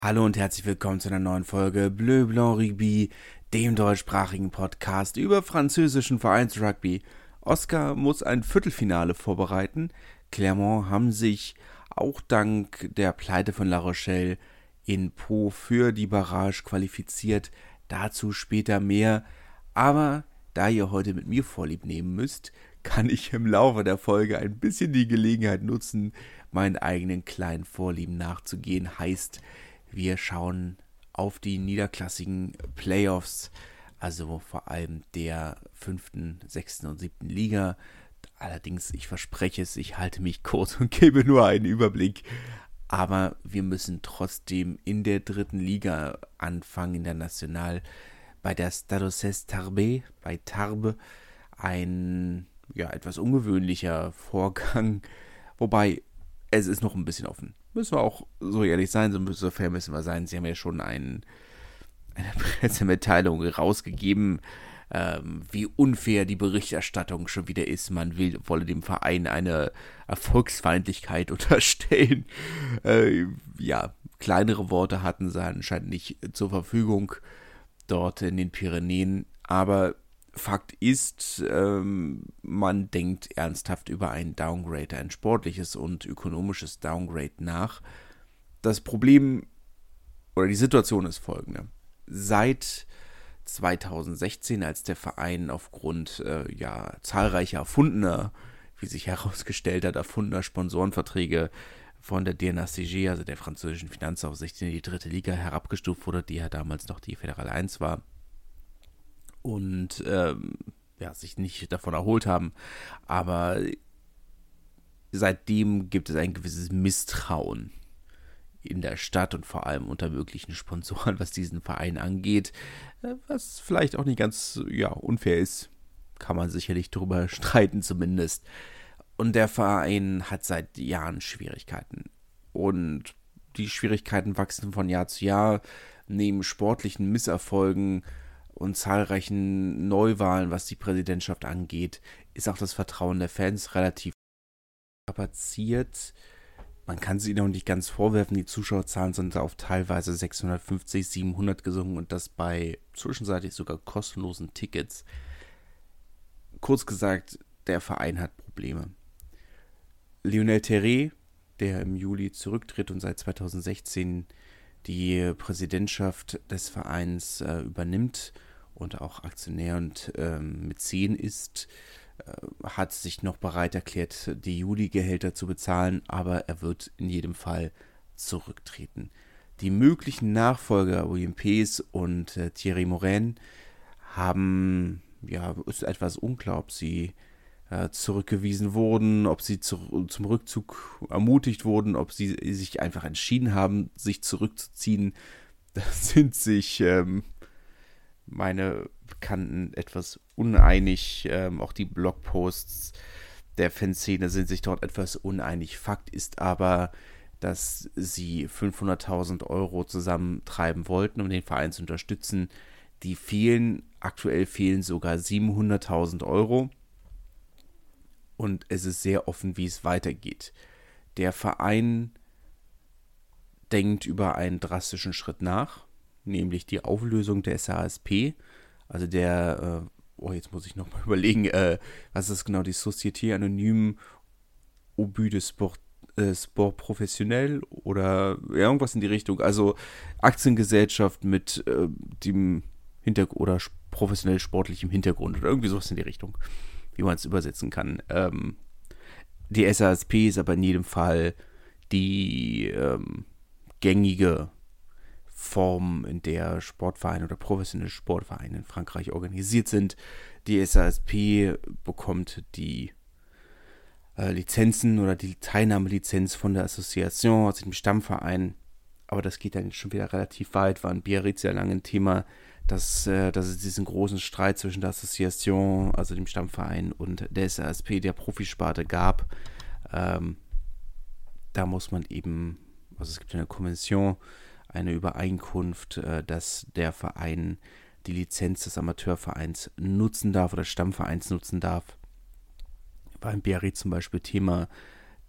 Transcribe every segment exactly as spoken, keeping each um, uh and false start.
Hallo und herzlich willkommen zu einer neuen Folge Bleu Blanc Rugby, dem deutschsprachigen Podcast über französischen Vereinsrugby. Oscar muss ein Viertelfinale vorbereiten. Clermont haben sich auch dank der Pleite von La Rochelle in Pau für die Barrage qualifiziert. Dazu später mehr. Aber da ihr heute mit mir Vorlieb nehmen müsst, kann ich im Laufe der Folge ein bisschen die Gelegenheit nutzen, meinen eigenen kleinen Vorlieben nachzugehen. Heißt, wir schauen auf die niederklassigen Playoffs, also vor allem der fünften, sechsten und siebten Liga. Allerdings, ich verspreche es, ich halte mich kurz und gebe nur einen Überblick. Aber wir müssen trotzdem in der dritten Liga anfangen, in der National, bei der Stade Tarbes, bei Tarbes, ein ja, etwas ungewöhnlicher Vorgang, wobei es ist noch ein bisschen offen. Müssen wir auch so ehrlich sein, so, so fair müssen wir sein. Sie haben ja schon ein, eine Pressemitteilung rausgegeben, ähm, wie unfair die Berichterstattung schon wieder ist. Man will, wolle dem Verein eine Erfolgsfeindlichkeit unterstellen. Äh, ja, kleinere Worte hatten sie anscheinend nicht zur Verfügung dort in den Pyrenäen, aber Fakt ist, ähm, man denkt ernsthaft über ein Downgrade, ein sportliches und ökonomisches Downgrade nach. Das Problem oder die Situation ist folgende. Seit zweitausendsechzehn, als der Verein aufgrund äh, ja, zahlreicher erfundener, wie sich herausgestellt hat, erfundener Sponsorenverträge von der D N A C G, also der französischen Finanzaufsicht, in die dritte Liga herabgestuft wurde, die ja damals noch die Fédérale eins war, und ähm, ja, sich nicht davon erholt haben. Aber seitdem gibt es ein gewisses Misstrauen in der Stadt und vor allem unter möglichen Sponsoren, was diesen Verein angeht, was vielleicht auch nicht ganz ja, unfair ist. Kann man sicherlich drüber streiten zumindest. Und der Verein hat seit Jahren Schwierigkeiten. Und die Schwierigkeiten wachsen von Jahr zu Jahr. Neben sportlichen Misserfolgen und zahlreichen Neuwahlen, was die Präsidentschaft angeht, ist auch das Vertrauen der Fans relativ strapaziert. Man kann sie noch nicht ganz vorwerfen, die Zuschauerzahlen sind auf teilweise sechshundertfünfzig, siebenhundert gesungen und das bei zwischenzeitlich sogar kostenlosen Tickets. Kurz gesagt, der Verein hat Probleme. Lionel Terré, der im Juli zurücktritt und seit zweitausendsechzehn die Präsidentschaft des Vereins äh, übernimmt und auch Aktionär und ähm, Mäzen ist, äh, hat sich noch bereit erklärt, die Juli-Gehälter zu bezahlen, aber er wird in jedem Fall zurücktreten. Die möglichen Nachfolger William Pees und äh, Thierry Morin haben, ja, ist etwas unklar, ob sie äh, zurückgewiesen wurden, ob sie zu, zum Rückzug ermutigt wurden, ob sie sich einfach entschieden haben, sich zurückzuziehen. Da sind sich ähm, meine Bekannten etwas uneinig. Ähm, auch die Blogposts der Fanszene sind sich dort etwas uneinig. Fakt ist aber, dass sie fünfhunderttausend Euro zusammentreiben wollten, um den Verein zu unterstützen. Die fehlen, aktuell fehlen sogar siebenhunderttausend Euro. Und es ist sehr offen, wie es weitergeht. Der Verein denkt über einen drastischen Schritt nach, nämlich die Auflösung der S A S P, also der, äh, oh, jetzt muss ich nochmal überlegen, äh, was ist genau die Société Anonyme au but de Sport, äh, Sport Professionnel oder irgendwas in die Richtung, also Aktiengesellschaft mit äh, dem Hintergrund oder professionell sportlichem Hintergrund oder irgendwie sowas in die Richtung, wie man es übersetzen kann. Ähm, die S A S P ist aber in jedem Fall die ähm, gängige Form, in der Sportvereine oder professionelle Sportvereine in Frankreich organisiert sind. Die S A S P bekommt die äh, Lizenzen oder die Teilnahmelizenz von der Association, also dem Stammverein. Aber das geht dann schon wieder relativ weit, war in Biarritz ja lange ein Thema, dass, äh, dass es diesen großen Streit zwischen der Association, also dem Stammverein, und der S A S P, der Profisparte, gab. Ähm, da muss man eben, also es gibt eine Konvention, eine Übereinkunft, äh, dass der Verein die Lizenz des Amateurvereins nutzen darf oder Stammvereins nutzen darf. War in Biarritz zum Beispiel Thema,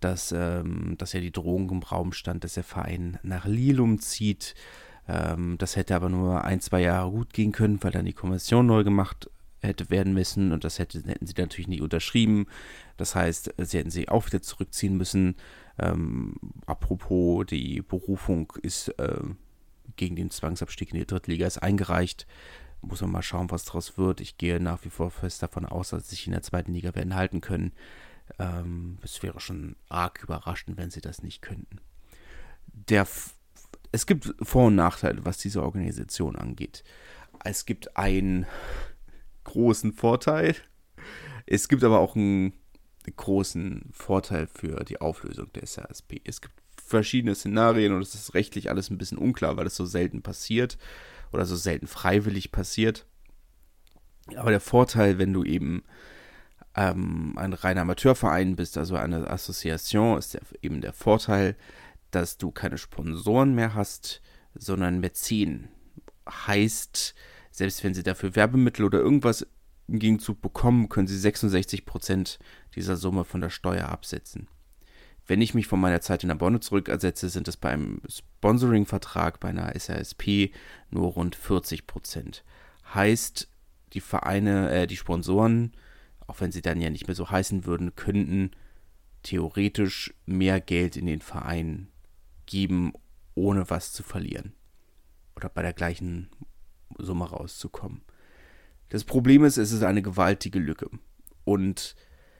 dass, ähm, dass ja die Drohung im Raum stand, dass der Verein nach Lille umzieht. Ähm, das hätte aber nur ein, zwei Jahre gut gehen können, weil dann die Konvention neu gemacht hätte werden müssen und das hätte, hätten sie natürlich nicht unterschrieben. Das heißt, sie hätten sich auch wieder zurückziehen müssen. Ähm, apropos, die Berufung ist äh, gegen den Zwangsabstieg in die Drittliga ist eingereicht. Muss man mal schauen, was daraus wird. Ich gehe nach wie vor fest davon aus, dass sie sich in der zweiten Liga werden halten können. Ähm, es wäre schon arg überraschend, wenn sie das nicht könnten. Der F- es gibt Vor- und Nachteile, was diese Organisation angeht. Es gibt einen großen Vorteil. Es gibt aber auch einen großen Vorteil für die Auflösung der S A S P. Es gibt verschiedene Szenarien und es ist rechtlich alles ein bisschen unklar, weil es so selten passiert oder so selten freiwillig passiert. Aber der Vorteil, wenn du eben ähm, ein reiner Amateurverein bist, also eine Association, ist der, eben der Vorteil, dass du keine Sponsoren mehr hast, sondern Mäzen. Heißt, selbst wenn sie dafür Werbemittel oder irgendwas im Gegenzug bekommen, können sie sechsundsechzig Prozent dieser Summe von der Steuer absetzen. Wenn ich mich von meiner Zeit in der Bonne zurückersetze, sind es bei einem Sponsoring-Vertrag bei einer S A S P nur rund vierzig Prozent. Heißt, die Vereine, äh, die Sponsoren, auch wenn sie dann ja nicht mehr so heißen würden, könnten theoretisch mehr Geld in den Verein geben, ohne was zu verlieren. Oder bei der gleichen Summe rauszukommen. Das Problem ist, es ist eine gewaltige Lücke. Und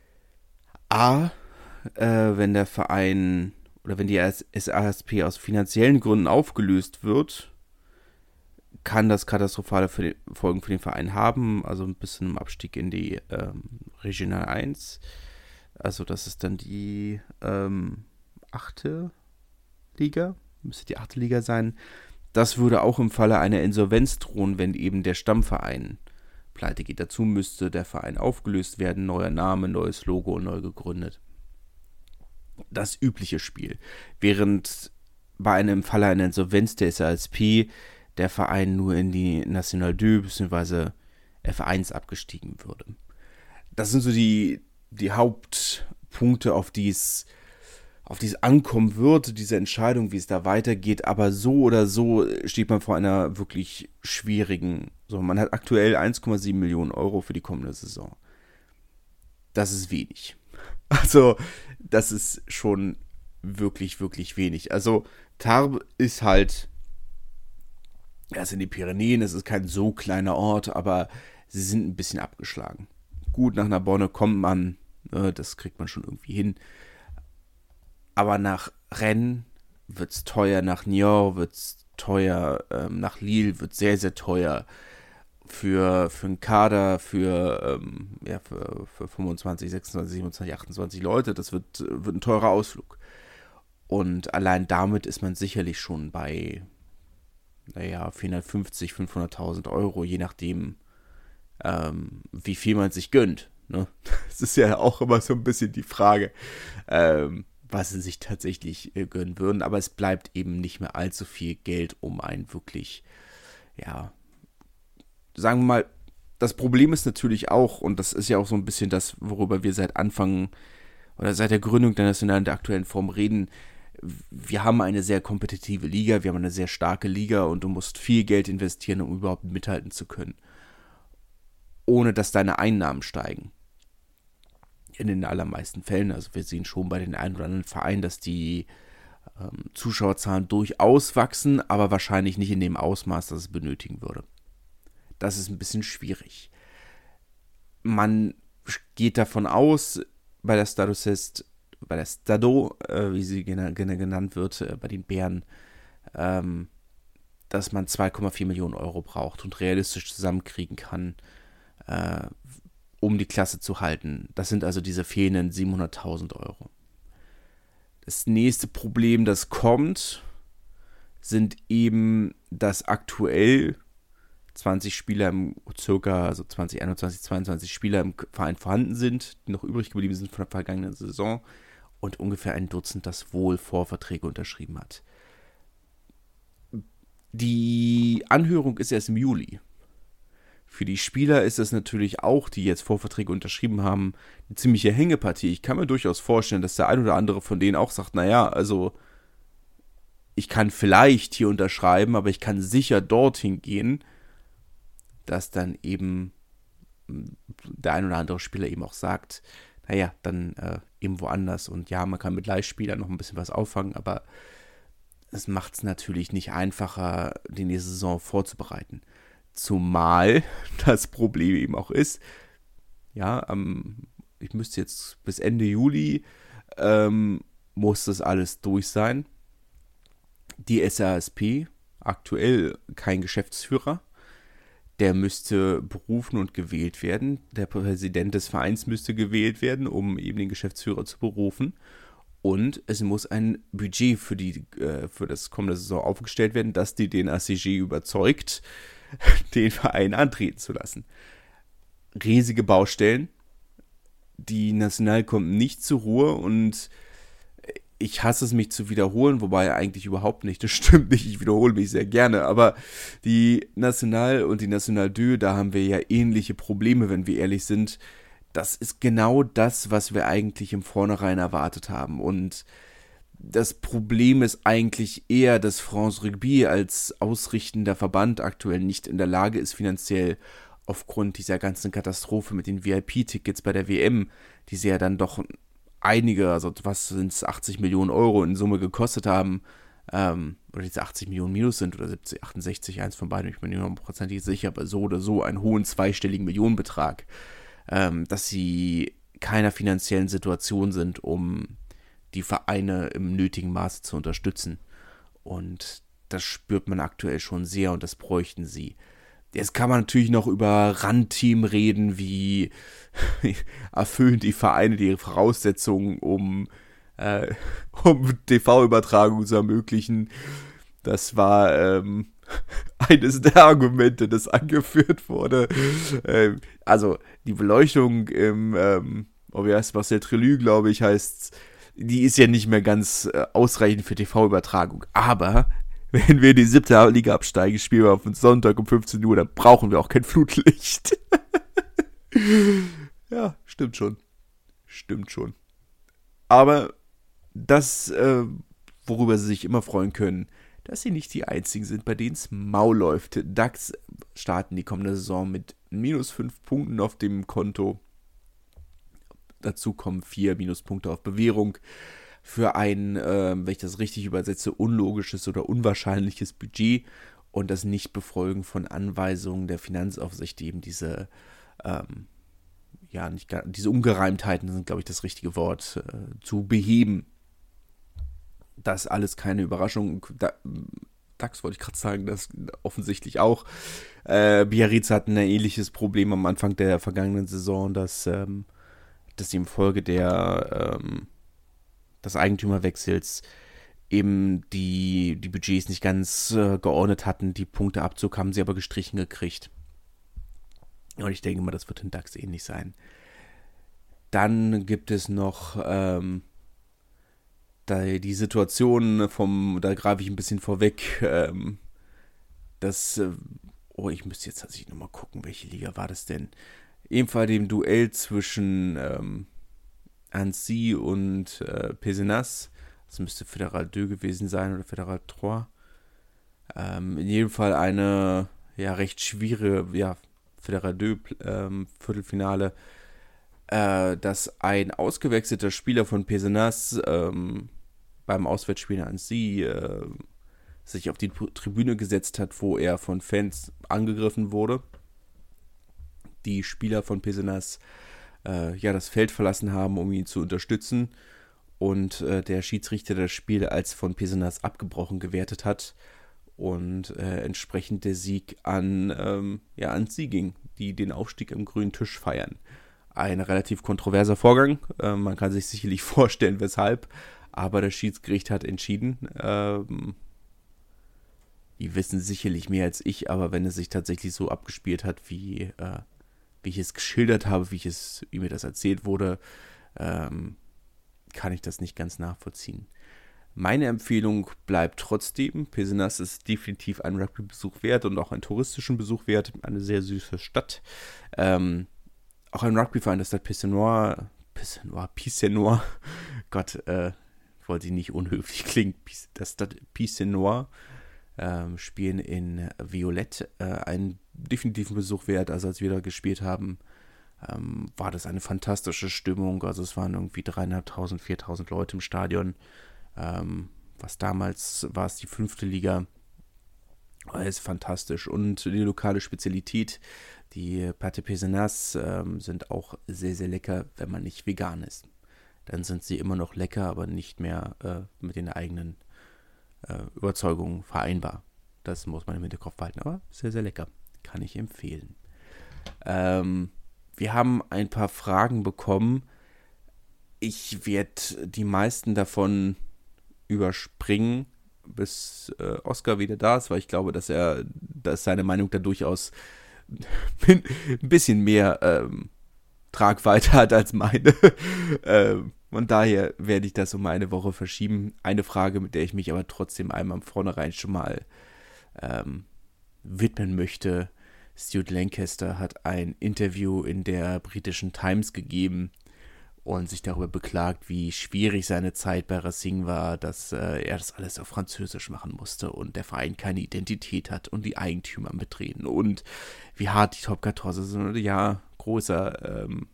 A, äh, wenn der Verein oder wenn die S A S P aus finanziellen Gründen aufgelöst wird, kann das katastrophale für den, Folgen für den Verein haben, also ein bisschen im Abstieg in die ähm, Regional eins. Also das ist dann die ähm, achte Liga, müsste die achte Liga sein. Das würde auch im Falle einer Insolvenz drohen, wenn eben der Stammverein pleite geht. Dazu müsste der Verein aufgelöst werden, neuer Name, neues Logo, neu gegründet. Das übliche Spiel. Während bei einem Falle einer Insolvenz der S A S P der Verein nur in die National zwei bzw. F eins abgestiegen würde. Das sind so die, die Hauptpunkte, auf die es auf die es ankommen wird, diese Entscheidung, wie es da weitergeht. Aber so oder so steht man vor einer wirklich schwierigen. So, man hat aktuell eins Komma sieben Millionen Euro für die kommende Saison. Das ist wenig. Also, das ist schon wirklich, wirklich wenig. Also, Tarbes ist halt, ja, es sind die Pyrenäen, es ist kein so kleiner Ort, aber sie sind ein bisschen abgeschlagen. Gut, nach Narbonne kommt man, äh, das kriegt man schon irgendwie hin. Aber nach Rennes wird es teuer, nach Niort wird es teuer, ähm, nach Lille wird es sehr, sehr teuer. Für, für einen Kader, für, ähm, ja, für, für fünfundzwanzig, sechsundzwanzig, siebenundzwanzig, achtundzwanzig Leute, das wird, wird ein teurer Ausflug. Und allein damit ist man sicherlich schon bei, naja, vierhundertfünfzig, fünfhunderttausend Euro, je nachdem, ähm, wie viel man sich gönnt. Ne? Das ist ja auch immer so ein bisschen die Frage, ähm, was sie sich tatsächlich äh, gönnen würden. Aber es bleibt eben nicht mehr allzu viel Geld, um einen wirklich, ja, sagen wir mal, das Problem ist natürlich auch, und das ist ja auch so ein bisschen das, worüber wir seit Anfang oder seit der Gründung der Nationalen der aktuellen Form reden, wir haben eine sehr kompetitive Liga, wir haben eine sehr starke Liga und du musst viel Geld investieren, um überhaupt mithalten zu können. Ohne dass deine Einnahmen steigen. In den allermeisten Fällen, also wir sehen schon bei den ein oder anderen Vereinen, dass die ähm, Zuschauerzahlen durchaus wachsen, aber wahrscheinlich nicht in dem Ausmaß, das es benötigen würde. Das ist ein bisschen schwierig. Man geht davon aus, bei der Stadocest, bei der Stado, äh, wie sie gen- gen- genannt wird, äh, bei den Bären, ähm, dass man zwei Komma vier Millionen Euro braucht und realistisch zusammenkriegen kann, äh, um die Klasse zu halten. Das sind also diese fehlenden siebenhunderttausend Euro. Das nächste Problem, das kommt, sind eben, dass aktuell zwanzig Spieler im circa, also zwanzig, einundzwanzig, zweiundzwanzig Spieler im Verein vorhanden sind, die noch übrig geblieben sind von der vergangenen Saison und ungefähr ein Dutzend, das wohl Vorverträge unterschrieben hat. Die Anhörung ist erst im Juli. Für die Spieler ist das natürlich auch, die jetzt Vorverträge unterschrieben haben, eine ziemliche Hängepartie. Ich kann mir durchaus vorstellen, dass der ein oder andere von denen auch sagt, naja, also ich kann vielleicht hier unterschreiben, aber ich kann sicher dorthin gehen, dass dann eben der ein oder andere Spieler eben auch sagt, naja, dann äh, eben woanders. Und ja, man kann mit Leihspielern noch ein bisschen was auffangen, aber es macht es natürlich nicht einfacher, die nächste Saison vorzubereiten. Zumal das Problem eben auch ist, ja, ähm, ich müsste jetzt bis Ende Juli ähm, muss das alles durch sein. Die S A S P, aktuell kein Geschäftsführer, der müsste berufen und gewählt werden. Der Präsident des Vereins müsste gewählt werden, um eben den Geschäftsführer zu berufen. Und es muss ein Budget für, die, äh, für das kommende Saison aufgestellt werden, das die den A C G überzeugt, den Verein antreten zu lassen. Riesige Baustellen. Die National kommt nicht zur Ruhe und ich hasse es, mich zu wiederholen, wobei eigentlich überhaupt nicht, das stimmt nicht, ich wiederhole mich sehr gerne, aber die National und die National deux, da haben wir ja ähnliche Probleme, wenn wir ehrlich sind. Das ist genau das, was wir eigentlich im Vornherein erwartet haben und das Problem ist eigentlich eher, dass France Rugby als ausrichtender Verband aktuell nicht in der Lage ist, finanziell aufgrund dieser ganzen Katastrophe mit den V I P-Tickets bei der W M, die sie ja dann doch einige, also was sind es, achtzig Millionen Euro in Summe gekostet haben, ähm, oder jetzt achtzig Millionen minus sind oder siebzig, achtundsechzig, eins von beiden, ich bin nicht hundertprozentig sicher, aber so oder so einen hohen zweistelligen Millionenbetrag, ähm, dass sie keiner finanziellen Situation sind, um die Vereine im nötigen Maße zu unterstützen. Und das spürt man aktuell schon sehr und das bräuchten sie. Jetzt kann man natürlich noch über Randteam reden, wie erfüllen die Vereine die Voraussetzungen, um, äh, um T V-Übertragung zu ermöglichen. Das war ähm, eines der Argumente, das angeführt wurde. Ähm, also die Beleuchtung im, ähm, oh, wie heißt Marcel Trelü, glaube ich, heißt, die ist ja nicht mehr ganz äh, ausreichend für T V-Übertragung. Aber wenn wir in die siebte Liga absteigen, spielen wir auf den Sonntag um fünfzehn Uhr, dann brauchen wir auch kein Flutlicht. Ja, stimmt schon. Stimmt schon. Aber das, äh, worüber sie sich immer freuen können, dass sie nicht die einzigen sind, bei denen es mau läuft. DAX starten die kommende Saison mit minus fünf Punkten auf dem Konto. Dazu kommen vier Minuspunkte auf Bewährung. Für ein, äh, wenn ich das richtig übersetze, unlogisches oder unwahrscheinliches Budget und das Nichtbefolgen von Anweisungen der Finanzaufsicht, eben diese, ähm, ja, nicht gar, diese Ungereimtheiten sind, glaube ich, das richtige Wort, äh, zu beheben. Das alles keine Überraschung. Da, DAX wollte ich gerade sagen, das offensichtlich auch. Äh, Biarritz hat ein ähnliches Problem am Anfang der vergangenen Saison, dass, ähm, dass sie infolge der, ähm, des Eigentümerwechsels eben die, die Budgets nicht ganz äh, geordnet hatten. Die Punkteabzug haben sie aber gestrichen gekriegt. Und ich denke mal, das wird in DAX ähnlich sein. Dann gibt es noch ähm, da die Situation vom, da greife ich ein bisschen vorweg, ähm, das, äh, oh, ich müsste jetzt tatsächlich nochmal gucken, welche Liga war das denn? Ebenfalls dem Duell zwischen ähm, Annecy und äh, Pézenas. Das müsste Fédéral zwei gewesen sein oder Fédéral drei. Ähm, in jedem Fall eine ja recht schwierige ja, Fédéral zwei ähm, Viertelfinale, äh, dass ein ausgewechselter Spieler von Pézenas ähm, beim Auswärtsspiel in Annecy äh, sich auf die Tribüne gesetzt hat, wo er von Fans angegriffen wurde. Die Spieler von Pézenas äh, ja das Feld verlassen haben, um ihn zu unterstützen und äh, der Schiedsrichter das Spiel als von Pézenas abgebrochen gewertet hat und äh, entsprechend der Sieg an, ähm, ja, an sie ging, die den Aufstieg am grünen Tisch feiern. Ein relativ kontroverser Vorgang, äh, man kann sich sicherlich vorstellen, weshalb, aber das Schiedsgericht hat entschieden, ähm, die wissen sicherlich mehr als ich, aber wenn es sich tatsächlich so abgespielt hat, wie, äh, wie ich es geschildert habe, wie, ich es, wie mir das erzählt wurde, ähm, kann ich das nicht ganz nachvollziehen. Meine Empfehlung bleibt trotzdem. Pézenas ist definitiv ein Rugby-Besuch wert und auch einen touristischen Besuch wert. Eine sehr süße Stadt. Ähm, auch ein Rugby-Verein, das Stade Pissenoir, Pissenoir, Pissenoir, Gott, äh, wollte ich nicht unhöflich klingen, das Stade Pissenoir, ähm, spielen in Violett, äh, einen definitiven Besuch wert. Also als wir da gespielt haben, ähm, war das eine fantastische Stimmung. Also es waren irgendwie dreieinhalbtausend, viertausend Leute im Stadion. Ähm, was damals war es die fünfte Liga. Das ist fantastisch. Und die lokale Spezialität, die Pâté Pézenas, ähm, sind auch sehr, sehr lecker, wenn man nicht vegan ist. Dann sind sie immer noch lecker, aber nicht mehr äh, mit den eigenen äh, Überzeugungen vereinbar. Das muss man im Hinterkopf behalten, aber sehr, sehr lecker. Kann ich empfehlen. Ähm, wir haben ein paar Fragen bekommen. Ich werde die meisten davon überspringen, bis äh, Oscar wieder da ist, weil ich glaube, dass er, dass seine Meinung da durchaus ein bisschen mehr ähm, Tragweite hat als meine. ähm, und daher werde ich das um eine Woche verschieben. Eine Frage, mit der ich mich aber trotzdem einmal im Vornherein schon mal ähm, widmen möchte. Stuart Lancaster hat ein Interview in der britischen Times gegeben und sich darüber beklagt, wie schwierig seine Zeit bei Racing war, dass äh, er das alles auf Französisch machen musste und der Verein keine Identität hat und die Eigentümer mitreden und wie hart die Top vierzehn sind. Ja, großer, ähm,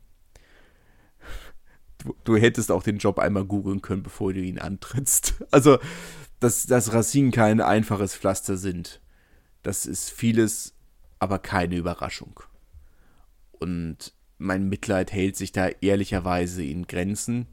du, du hättest auch den Job einmal googeln können, bevor du ihn antrittst. Also, dass, dass Racing kein einfaches Pflaster sind, das ist vieles, aber keine Überraschung. Und mein Mitleid hält sich da ehrlicherweise in Grenzen.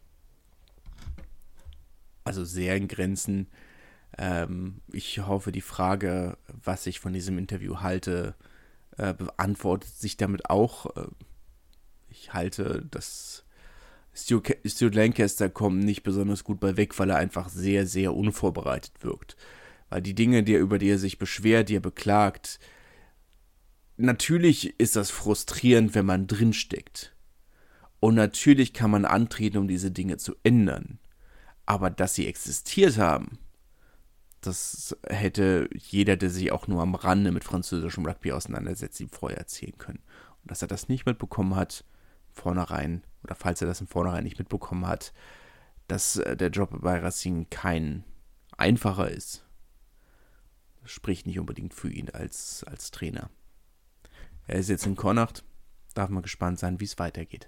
Also sehr in Grenzen. Ähm, ich hoffe, die Frage, was ich von diesem Interview halte, äh, beantwortet sich damit auch. Äh, ich halte, dass Stuart, Stuart Lancaster kommt nicht besonders gut bei weg, weil er einfach sehr, sehr unvorbereitet wirkt. Weil die Dinge, die er, über die er sich beschwert, die er beklagt, natürlich ist das frustrierend, wenn man drinsteckt. Und natürlich kann man antreten, um diese Dinge zu ändern. Aber dass sie existiert haben, das hätte jeder, der sich auch nur am Rande mit französischem Rugby auseinandersetzt, ihm vorher erzählen können. Und dass er das nicht mitbekommen hat, vornherein, oder falls er das im Vornherein nicht mitbekommen hat, dass der Job bei Racing kein einfacher ist, das spricht nicht unbedingt für ihn als, als Trainer. Er ist jetzt in Connacht. Darf man gespannt sein, wie es weitergeht.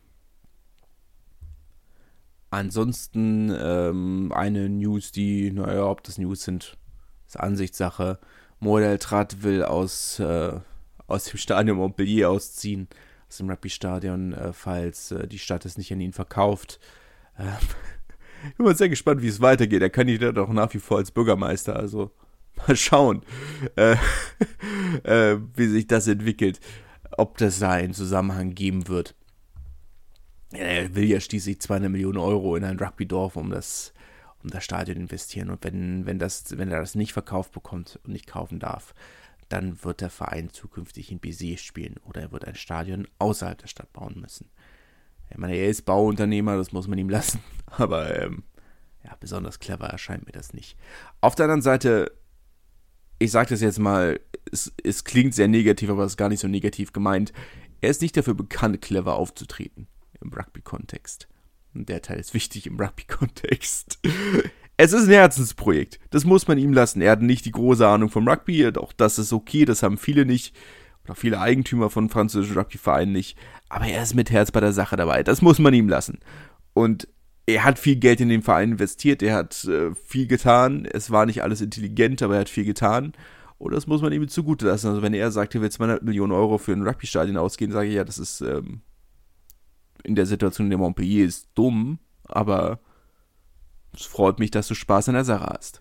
Ansonsten ähm, eine News, die, naja, ob das News sind, ist Ansichtssache. Model Trat will aus, äh, aus dem Stadion Montpellier ausziehen, aus dem Rugby-Stadion, äh, falls äh, die Stadt es nicht an ihn verkauft. Äh, ich bin mal sehr gespannt, wie es weitergeht. Er kandidiert auch nach wie vor als Bürgermeister, also mal schauen, äh, äh, wie sich das entwickelt, ob das da einen Zusammenhang geben wird. Ja, er will ja schließlich zweihundert Millionen Euro in ein Rugby-Dorf um das, um das Stadion investieren. Und wenn, wenn, das, wenn er das nicht verkauft bekommt und nicht kaufen darf, dann wird der Verein zukünftig in Béziers spielen oder er wird ein Stadion außerhalb der Stadt bauen müssen. Ich meine, er ist Bauunternehmer, das muss man ihm lassen, aber ähm, ja, besonders clever erscheint mir das nicht. Auf der anderen Seite, ich sage das jetzt mal, es, es klingt sehr negativ, aber es ist gar nicht so negativ gemeint. Er ist nicht dafür bekannt, clever aufzutreten im Rugby-Kontext. Und der Teil ist wichtig im Rugby-Kontext. Es ist ein Herzensprojekt. Das muss man ihm lassen. Er hat nicht die große Ahnung vom Rugby. Auch das ist okay. Das haben viele nicht. Oder viele Eigentümer von französischen Rugby-Vereinen nicht. Aber er ist mit Herz bei der Sache dabei. Das muss man ihm lassen. Und er hat viel Geld in den Verein investiert. Er hat äh, viel getan. Es war nicht alles intelligent, aber er hat viel getan. Und das muss man ihm zugute lassen. Also wenn er sagt, er will zweihundert Millionen Euro für ein Rugby-Stadion ausgeben, sage ich, ja, das ist ähm, in der Situation, in der Montpellier ist, dumm. Aber es freut mich, dass du Spaß an der Sache hast.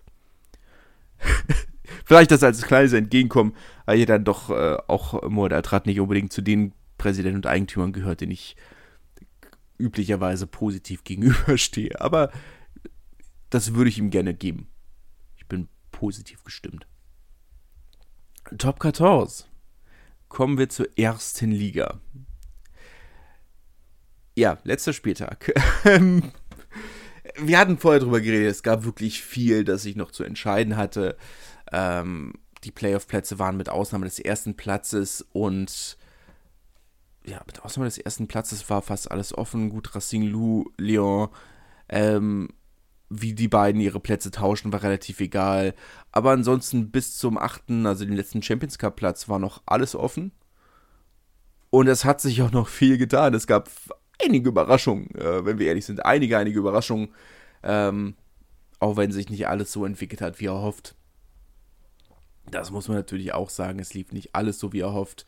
Vielleicht das als kleines Entgegenkommen, weil ihr dann doch äh, auch Model Trat nicht unbedingt zu den Präsidenten und Eigentümern gehört, denen ich üblicherweise positiv gegenüberstehe. Aber das würde ich ihm gerne geben. Ich bin positiv gestimmt. Top vierzehn. Kommen wir zur ersten Liga. Ja, letzter Spieltag. wir hatten vorher drüber geredet, es gab wirklich viel, das ich noch zu entscheiden hatte. Ähm, die Playoff-Plätze waren mit Ausnahme des ersten Platzes und ja, mit Ausnahme des ersten Platzes war fast alles offen. Gut, Racing Lou, Lyon, ähm, wie die beiden ihre Plätze tauschen, war relativ egal. Aber ansonsten bis zum achten, also den letzten Champions Cup Platz, war noch alles offen. Und es hat sich auch noch viel getan. Es gab einige Überraschungen, äh, wenn wir ehrlich sind. Einige, einige Überraschungen. Ähm, auch wenn sich nicht alles so entwickelt hat, wie er hofft. Das muss man natürlich auch sagen. Es lief nicht alles so, wie er hofft.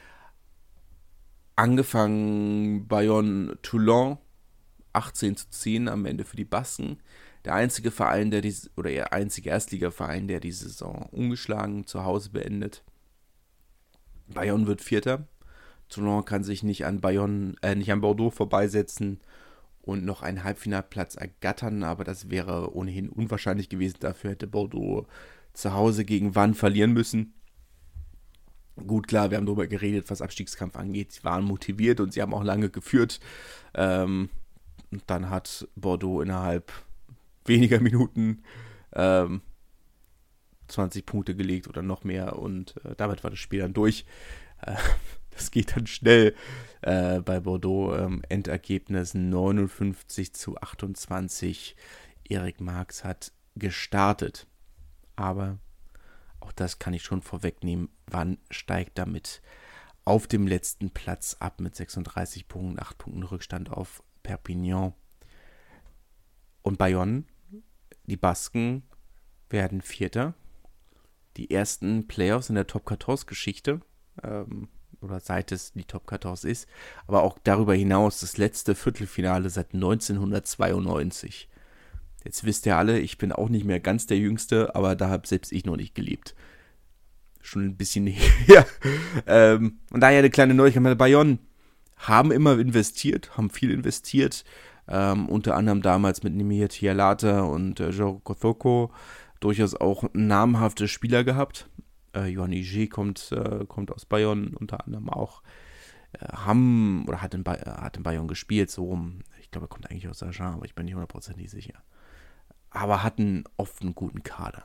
Angefangen Bayonne Toulon, achtzehn zu zehn am Ende für die Basken. Der einzige Verein, der diese, oder der einzige Erstligaverein, der die Saison ungeschlagen zu Hause beendet. Bayonne wird Vierter. Toulon kann sich nicht an Bayonne, äh, nicht an Bordeaux vorbeisetzen und noch einen Halbfinalplatz ergattern, aber das wäre ohnehin unwahrscheinlich gewesen. Dafür hätte Bordeaux zu Hause gegen Vannes verlieren müssen. Gut, klar, wir haben darüber geredet, was Abstiegskampf angeht. Sie waren motiviert und sie haben auch lange geführt. Ähm, und dann hat Bordeaux innerhalb weniger Minuten ähm, zwanzig Punkte gelegt oder noch mehr und äh, damit war das Spiel dann durch. Äh, das geht dann schnell äh, bei Bordeaux. Ähm, Endergebnis neunundfünfzig zu achtundzwanzig. Erik Marx hat gestartet. Aber auch das kann ich schon vorwegnehmen. Vannes steigt damit auf dem letzten Platz ab mit sechsunddreißig Punkten, acht Punkten Rückstand auf Perpignan. Und Bayonne, die Basken, werden Vierter. Die ersten Playoffs in der Top vierzehn Geschichte, ähm, oder seit es die Top vierzehn ist, aber auch darüber hinaus das letzte Viertelfinale seit neunzehnhundertzweiundneunzig. Jetzt wisst ihr alle, ich bin auch nicht mehr ganz der Jüngste, aber da habe selbst ich noch nicht gelebt. Schon ein bisschen her. ähm, und daher eine kleine Neuigkeit bei Bayonne. Haben immer investiert, haben viel investiert. Ähm, unter anderem damals mit Nemir Tialata und äh, Joe Kothoko durchaus auch namhafte Spieler gehabt. Äh, Johan Ige kommt, äh, kommt aus Bayonne unter anderem auch. Äh, haben, oder hat in, ba- hat in Bayonne gespielt, so rum. Ich glaube, er kommt eigentlich aus Agen, aber ich bin nicht hundertprozentig sicher. Aber hatten oft einen guten Kader.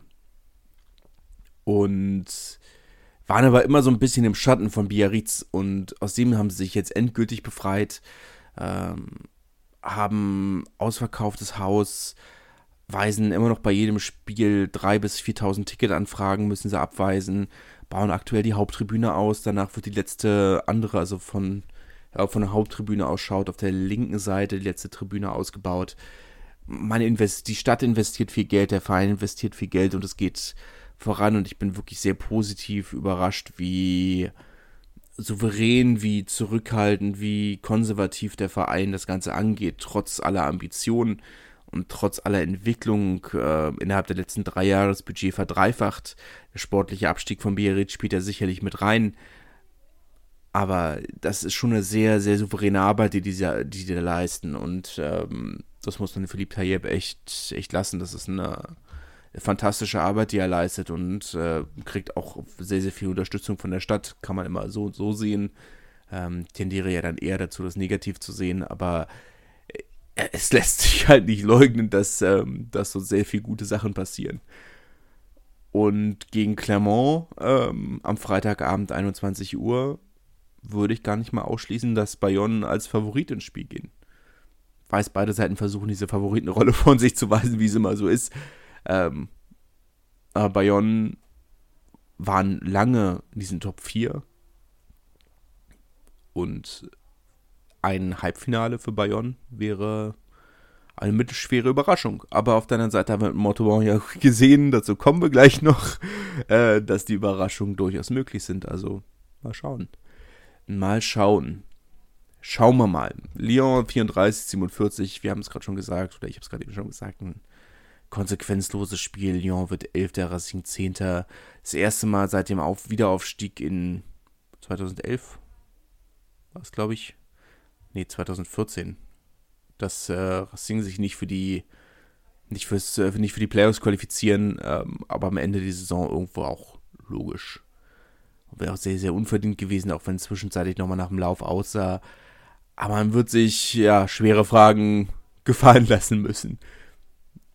Und waren aber immer so ein bisschen im Schatten von Biarritz und aus dem haben sie sich jetzt endgültig befreit, ähm, haben ausverkauftes Haus, weisen immer noch bei jedem Spiel dreitausend bis viertausend Ticketanfragen, müssen sie abweisen, bauen aktuell die Haupttribüne aus, danach wird die letzte andere, also von, ja, von der Haupttribüne aus schaut, auf der linken Seite die letzte Tribüne ausgebaut. Man invest- die Stadt investiert viel Geld, der Verein investiert viel Geld und es geht voran und ich bin wirklich sehr positiv überrascht, wie souverän, wie zurückhaltend, wie konservativ der Verein das Ganze angeht, trotz aller Ambitionen und trotz aller Entwicklung. Äh, innerhalb der letzten drei Jahre das Budget verdreifacht. Der sportliche Abstieg von Biarritz spielt ja sicherlich mit rein. Aber das ist schon eine sehr, sehr souveräne Arbeit, die die, die, die da leisten. Und ähm, das muss man Philippe Tailleb echt, echt lassen. Das ist eine fantastische Arbeit, die er leistet und äh, kriegt auch sehr, sehr viel Unterstützung von der Stadt. Kann man immer so und so sehen. Ähm, tendiere ja dann eher dazu, das negativ zu sehen. Aber äh, es lässt sich halt nicht leugnen, dass, ähm, dass so sehr viele gute Sachen passieren. Und gegen Clermont ähm, am Freitagabend einundzwanzig Uhr würde ich gar nicht mal ausschließen, dass Bayonne als Favorit ins Spiel gehen. Weiß, beide Seiten versuchen, diese Favoritenrolle von sich zu weisen, wie es immer so ist. Ähm, aber Bayonne waren lange in diesen Top vier. Und ein Halbfinale für Bayonne wäre eine mittelschwere Überraschung. Aber auf der anderen Seite haben wir mit Montauban ja gesehen, dazu kommen wir gleich noch, äh, dass die Überraschungen durchaus möglich sind. Also mal schauen. Mal schauen. Schauen wir mal. Lyon vierunddreißig siebenundvierzig, wir haben es gerade schon gesagt, oder ich habe es gerade eben schon gesagt, ein konsequenzloses Spiel. Lyon wird Elfter, Racing Zehnter. Das erste Mal seit dem Auf- Wiederaufstieg in zweitausendelf war es, glaube ich. Nee, zweitausendvierzehn. Dass äh, Racing sich nicht für die nicht, fürs, äh, nicht für die Playoffs qualifizieren, ähm, aber am Ende der Saison irgendwo auch logisch. Wäre auch sehr, sehr unverdient gewesen, auch wenn es zwischenzeitlich nochmal nach dem Lauf aussah. Aber man wird sich, ja, schwere Fragen gefallen lassen müssen.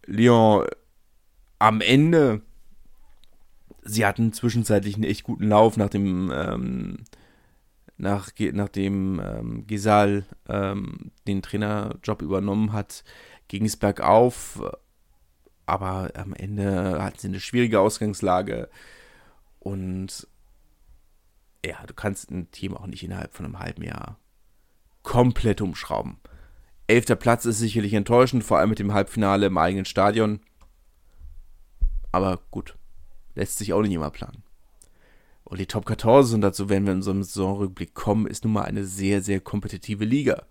Lyon am Ende, sie hatten zwischenzeitlich einen echt guten Lauf, nach dem ähm, nach, nachdem ähm, Ghezal ähm, den Trainerjob übernommen hat, ging es bergauf, aber am Ende hatten sie eine schwierige Ausgangslage und ja, du kannst ein Team auch nicht innerhalb von einem halben Jahr komplett umschrauben. Elfter Platz ist sicherlich enttäuschend, vor allem mit dem Halbfinale im eigenen Stadion. Aber gut, lässt sich auch nicht immer planen. Und die Top vierzehn, und dazu werden wir in unserem Saisonrückblick kommen, ist nun mal eine sehr, sehr kompetitive Liga.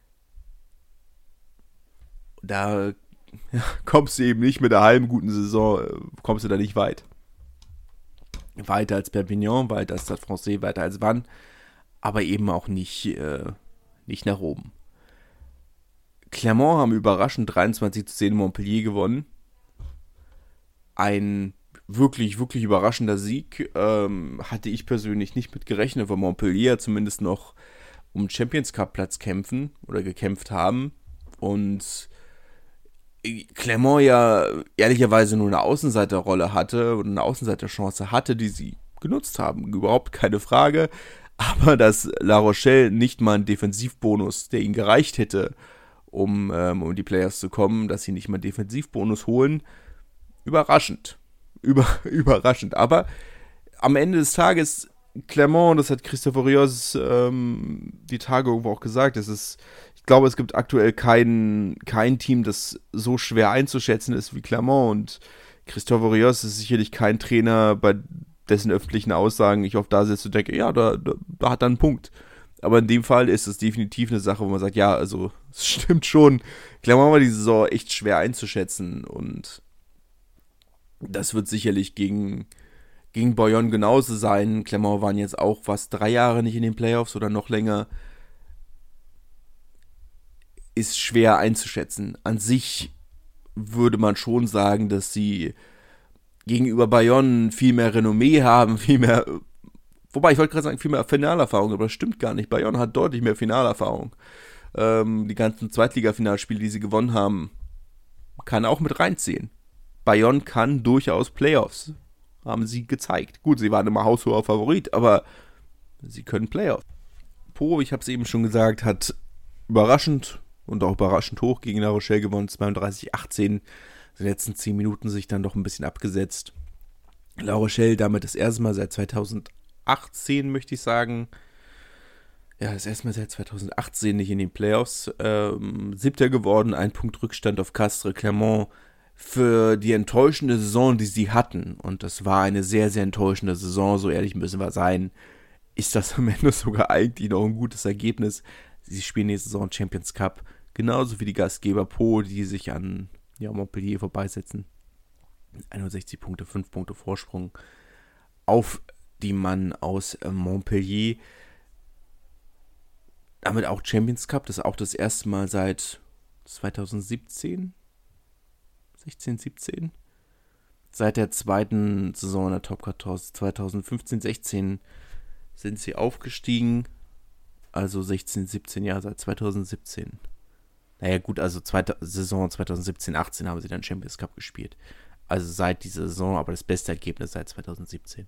Da ja, kommst du eben nicht mit einer halben guten Saison, kommst du da nicht weit. Weiter als Perpignan, weiter als Stade Francais, weiter als Vannes, aber eben auch nicht, äh, nicht nach oben. Clermont haben überraschend dreiundzwanzig zu zehn in Montpellier gewonnen. Ein wirklich, wirklich überraschender Sieg. Ähm, hatte ich persönlich nicht mit gerechnet, weil Montpellier zumindest noch um Champions Cup Platz kämpfen oder gekämpft haben. Und Clermont ja ehrlicherweise nur eine Außenseiterrolle hatte oder eine Außenseiterchance hatte, die sie genutzt haben. Überhaupt keine Frage. Aber dass La Rochelle nicht mal einen Defensivbonus, der ihnen gereicht hätte, um, ähm, um die Playoffs zu kommen, dass sie nicht mal einen Defensivbonus holen, überraschend. Über, überraschend. Aber am Ende des Tages, Clermont, das hat Christophe Rios ähm, die Tage irgendwo auch gesagt, es ist, ich glaube, es gibt aktuell kein, kein Team, das so schwer einzuschätzen ist wie Clermont, und Christophe Rios ist sicherlich kein Trainer, bei dessen öffentlichen Aussagen ich oft da sitze und denke, ja, da, da, da hat er einen Punkt. Aber in dem Fall ist es definitiv eine Sache, wo man sagt, ja, also, es stimmt schon, Clermont war die Saison echt schwer einzuschätzen, und das wird sicherlich gegen, gegen Bayonne genauso sein. Clermont waren jetzt auch fast drei Jahre nicht in den Playoffs oder noch länger. Ist schwer einzuschätzen. An sich würde man schon sagen, dass sie gegenüber Bayonne viel mehr Renommee haben, viel mehr, wobei ich wollte gerade sagen, viel mehr Finalerfahrung, aber das stimmt gar nicht. Bayonne hat deutlich mehr Finalerfahrung. Ähm, die ganzen Zweitliga-Finalspiele, die sie gewonnen haben, kann auch mit reinziehen. Bayonne kann durchaus Playoffs, haben sie gezeigt. Gut, sie waren immer haushoher Favorit, aber sie können Playoffs. Po, ich habe es eben schon gesagt, hat überraschend und auch überraschend hoch gegen La Rochelle gewonnen, zweiunddreißig achtzehn. In den letzten zehn Minuten sich dann doch ein bisschen abgesetzt. La Rochelle damit das erste Mal seit zweitausendachtzehn, möchte ich sagen. Ja, das erste Mal seit zweitausendachtzehn nicht in den Playoffs. Ähm, Siebter geworden, ein Punkt Rückstand auf Castres. Clermont für die enttäuschende Saison, die sie hatten, und das war eine sehr, sehr enttäuschende Saison, so ehrlich müssen wir sein, ist das am Ende sogar eigentlich noch ein gutes Ergebnis. Sie spielen nächste Saison Champions Cup, genauso wie die Gastgeber Po, die sich an ja, Montpellier vorbeisetzen. einundsechzig Punkte, fünf Punkte Vorsprung auf die Mann aus Montpellier. Damit auch Champions Cup, das ist auch das erste Mal seit zweitausendsiebzehn, sechzehn, siebzehn. Seit der zweiten Saison in der Top vierzehn, zweitausendfünfzehn, sechzehn sind sie aufgestiegen. Also sechzehn, siebzehn, ja, seit zweitausendsiebzehn. Naja gut, also zweite Saison zweitausendsiebzehn, achtzehn haben sie dann Champions Cup gespielt. Also seit dieser Saison, aber das beste Ergebnis seit zweitausendsiebzehn.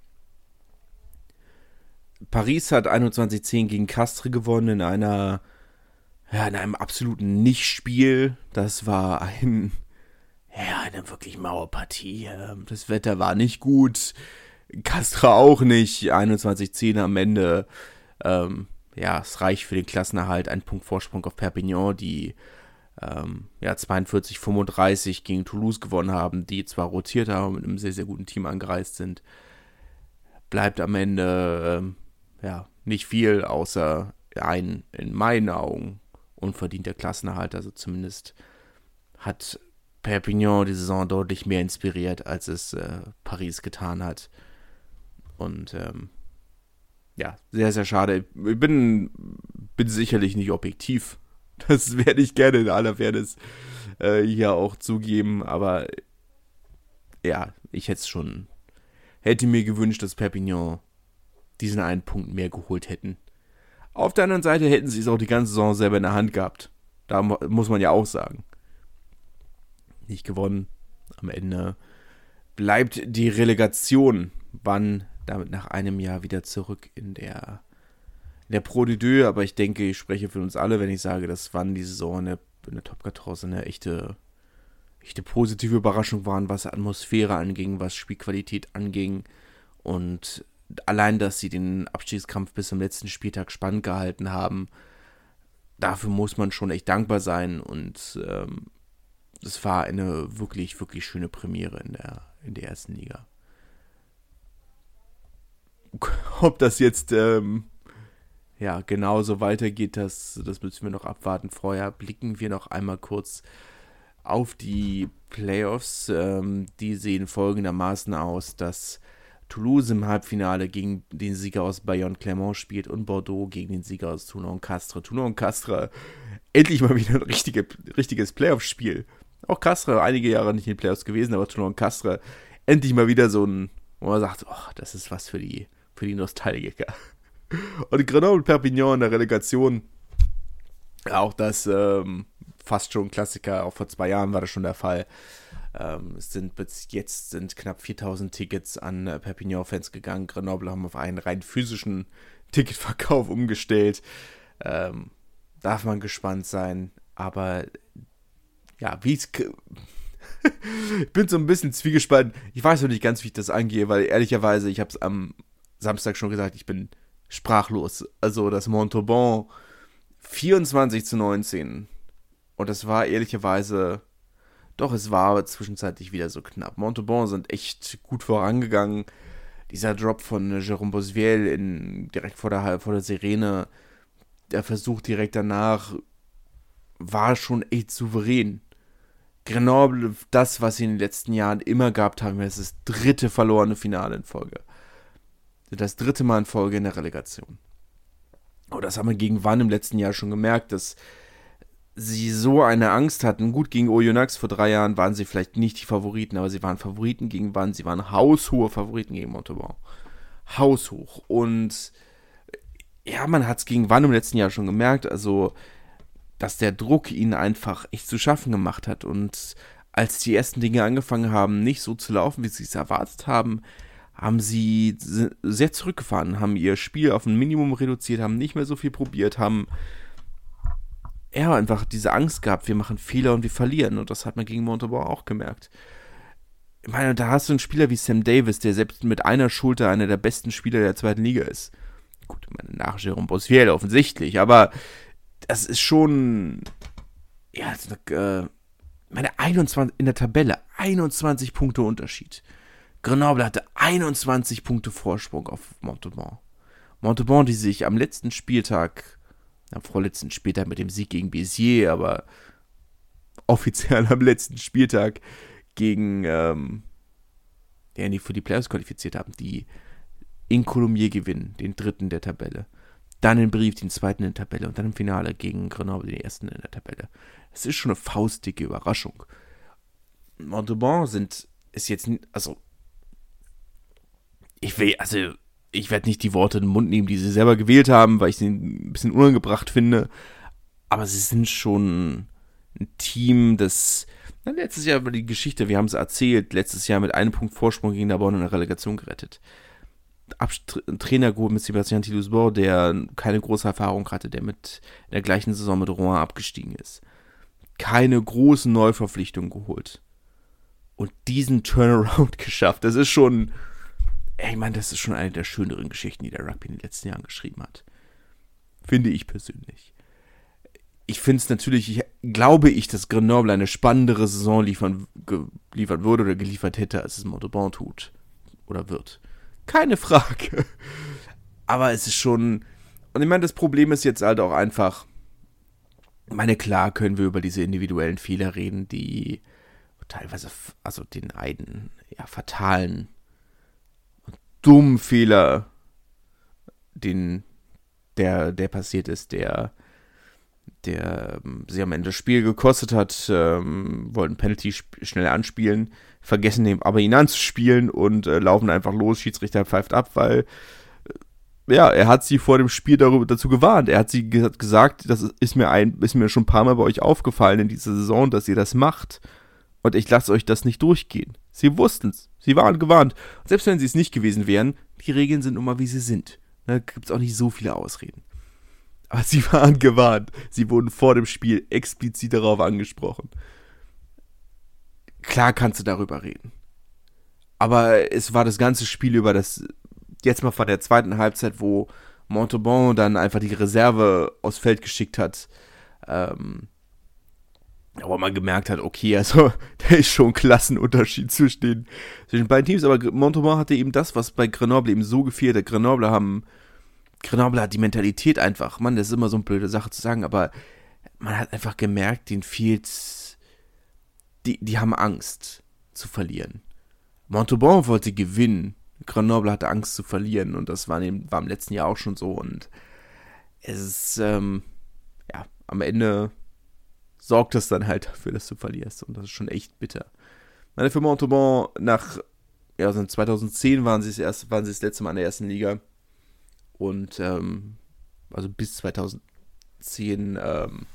Paris hat einundzwanzig zehn gegen Castres gewonnen in einer, ja, in einem absoluten Nichtspiel. Das war ein, ja, eine wirklich Mauerpartie. Das Wetter war nicht gut. Castres auch nicht. einundzwanzig zehn am Ende. Ähm, ja, es reicht für den Klassenerhalt. Ein Punkt Vorsprung auf Perpignan, die ähm, ja, zweiundvierzig fünfunddreißig gegen Toulouse gewonnen haben, die zwar rotiert haben, mit einem sehr, sehr guten Team angereist sind. Bleibt am Ende ähm, ja, nicht viel, außer ein, in meinen Augen, unverdienter Klassenerhalt. Also zumindest hat Perpignan die Saison deutlich mehr inspiriert, als es äh, Paris getan hat. Und ähm, ja, sehr, sehr schade. Ich bin, bin sicherlich nicht objektiv. Das werde ich gerne in aller Fairness äh, hier auch zugeben. Aber ja, ich hätte es schon, hätte mir gewünscht, dass Perpignan diesen einen Punkt mehr geholt hätten. Auf der anderen Seite hätten sie es auch die ganze Saison selber in der Hand gehabt. Da muss man ja auch sagen. nicht gewonnen. Am Ende bleibt die Relegation. Wann damit nach einem Jahr wieder zurück in der, in der Pro de Deux. Aber ich denke, ich spreche für uns alle, wenn ich sage, dass Wann die Saison in der, in der Top vierzehn eine echte, echte positive Überraschung waren, was Atmosphäre anging, was Spielqualität anging. Und allein, dass sie den Abstiegskampf bis zum letzten Spieltag spannend gehalten haben, dafür muss man schon echt dankbar sein. Und ähm, es war eine wirklich, wirklich schöne Premiere in der, in der ersten Liga. Ob das jetzt ähm, ja genauso weitergeht, das, das müssen wir noch abwarten. Vorher blicken wir noch einmal kurz auf die Playoffs. Ähm, die sehen folgendermaßen aus, dass Toulouse im Halbfinale gegen den Sieger aus Bayonne-Clermont spielt und Bordeaux gegen den Sieger aus Toulon-Castres. Toulon-Castres, endlich mal wieder ein richtige, richtiges Playoff-Spiel. Auch Castres, einige Jahre nicht in den Playoffs gewesen, aber Toulon-Castres, endlich mal wieder so ein, wo man sagt, oh, das ist was für die, für die Nostalgiker. Und Grenoble-Perpignan in der Relegation, auch das ähm, fast schon ein Klassiker, auch vor zwei Jahren war das schon der Fall. Ähm, es sind bis jetzt sind knapp viertausend Tickets an äh, Perpignan-Fans gegangen. Grenoble haben auf einen rein physischen Ticketverkauf umgestellt. Ähm, darf man gespannt sein. Aber ja, wie es... ich bin so ein bisschen zwiegespalten. Ich weiß noch nicht ganz, wie ich das angehe, weil ehrlicherweise, ich habe es am Samstag schon gesagt, ich bin sprachlos. Also das Montauban vierundzwanzig zu neunzehn. Und das war ehrlicherweise... Doch, es war aber zwischenzeitlich wieder so knapp. Montauban sind echt gut vorangegangen. Dieser Drop von Jérôme Bosviel in, direkt vor der, vor der Sirene, der Versuch direkt danach, war schon echt souverän. Grenoble, das, was sie in den letzten Jahren immer gehabt haben, das ist das dritte verlorene Finale in Folge. Das dritte Mal in Folge in der Relegation. Und das haben wir gegen Wann im letzten Jahr schon gemerkt, dass sie so eine Angst hatten. Gut, gegen Oyonnax vor drei Jahren waren sie vielleicht nicht die Favoriten, aber sie waren Favoriten gegen Wann. Sie waren haushohe Favoriten gegen Montauban. Haushoch. Und ja, man hat es gegen Wann im letzten Jahr schon gemerkt, also, dass der Druck ihnen einfach echt zu schaffen gemacht hat. Und als die ersten Dinge angefangen haben, nicht so zu laufen, wie sie es erwartet haben, haben sie sehr zurückgefahren, haben ihr Spiel auf ein Minimum reduziert, haben nicht mehr so viel probiert, haben ja, einfach diese Angst gehabt, wir machen Fehler und wir verlieren. Und das hat man gegen Montauban auch gemerkt. Ich meine, da hast du einen Spieler wie Sam Davis, der selbst mit einer Schulter einer der besten Spieler der zweiten Liga ist. Gut, ich meine, nach Jérôme Bosviel offensichtlich, aber das ist schon, ja, das ist eine, äh, meine einundzwanzig in der Tabelle, einundzwanzig Punkte Unterschied. Grenoble hatte einundzwanzig Punkte Vorsprung auf Montauban. Montauban, die sich am letzten Spieltag am vorletzten Spieltag mit dem Sieg gegen Béziers, aber offiziell am letzten Spieltag gegen, ähm, ja, die für die Playoffs qualifiziert haben, die in Coulommiers gewinnen, den dritten der Tabelle. Dann in Brive den zweiten in der Tabelle und dann im Finale gegen Grenoble den ersten in der Tabelle. Das ist schon eine faustdicke Überraschung. Montauban sind, ist jetzt, also, ich will, also, ich werde nicht die Worte in den Mund nehmen, die sie selber gewählt haben, weil ich sie ein bisschen unangebracht finde. Aber sie sind schon ein Team, das na, letztes Jahr über die Geschichte, wir haben es erzählt, letztes Jahr mit einem Punkt Vorsprung gegen der Bonn in der Relegation gerettet. Ein Trainer geholt mit Sébastien Tillousbord, der keine große Erfahrung hatte, der mit in der gleichen Saison mit Rouen abgestiegen ist. Keine großen Neuverpflichtungen geholt. Und diesen Turnaround geschafft. Das ist schon... Ich meine, das ist schon eine der schöneren Geschichten, die der Rugby in den letzten Jahren geschrieben hat. Finde ich persönlich. Ich finde es natürlich, ich, glaube ich, dass Grenoble eine spannendere Saison liefern, geliefert würde oder geliefert hätte, als es Montauban tut. Oder wird. Keine Frage. Aber es ist schon, und ich meine, das Problem ist jetzt halt auch einfach, ich meine, klar können wir über diese individuellen Fehler reden, die teilweise, also den einen, ja, fatalen dummen Fehler, den, der, der passiert ist, der, der ähm, sie am Ende das Spiel gekostet hat, ähm, wollten Penalty sp- schnell anspielen, vergessen den aber ihn anzuspielen und äh, laufen einfach los, Schiedsrichter pfeift ab, weil äh, ja, er hat sie vor dem Spiel darüber, dazu gewarnt, er hat sie ge- gesagt, das ist mir, ein, ist mir schon ein paar Mal bei euch aufgefallen in dieser Saison, dass ihr das macht Und ich lasse euch das nicht durchgehen. Sie wussten es. Sie waren gewarnt. Und selbst wenn sie es nicht gewesen wären, die Regeln sind nun mal, wie sie sind. Da gibt es auch nicht so viele Ausreden. Aber sie waren gewarnt. Sie wurden vor dem Spiel explizit darauf angesprochen. Klar kannst du darüber reden. Aber es war das ganze Spiel über das, jetzt mal von der zweiten Halbzeit, wo Montauban dann einfach die Reserve aufs Feld geschickt hat, ähm, wo man gemerkt hat, okay, also da ist schon ein Klassenunterschied zwischen den, zwischen beiden Teams, aber Montauban hatte eben das, was bei Grenoble eben so gefehlt hat. Grenoble haben, Grenoble hat die Mentalität einfach, Mann, das ist immer so eine blöde Sache zu sagen, aber man hat einfach gemerkt, denen fehlt, die, die haben Angst zu verlieren. Montauban wollte gewinnen, Grenoble hatte Angst zu verlieren und das war, im, war im letzten Jahr auch schon so und es ist, ähm, ja, am Ende sorgt das dann halt dafür, dass du verlierst und das ist schon echt bitter. Ich meine, für Montauban nach, ja, also zwanzig zehn waren sie, das erste, waren sie das letzte Mal in der ersten Liga und, ähm, also bis zwanzig zehn, ähm,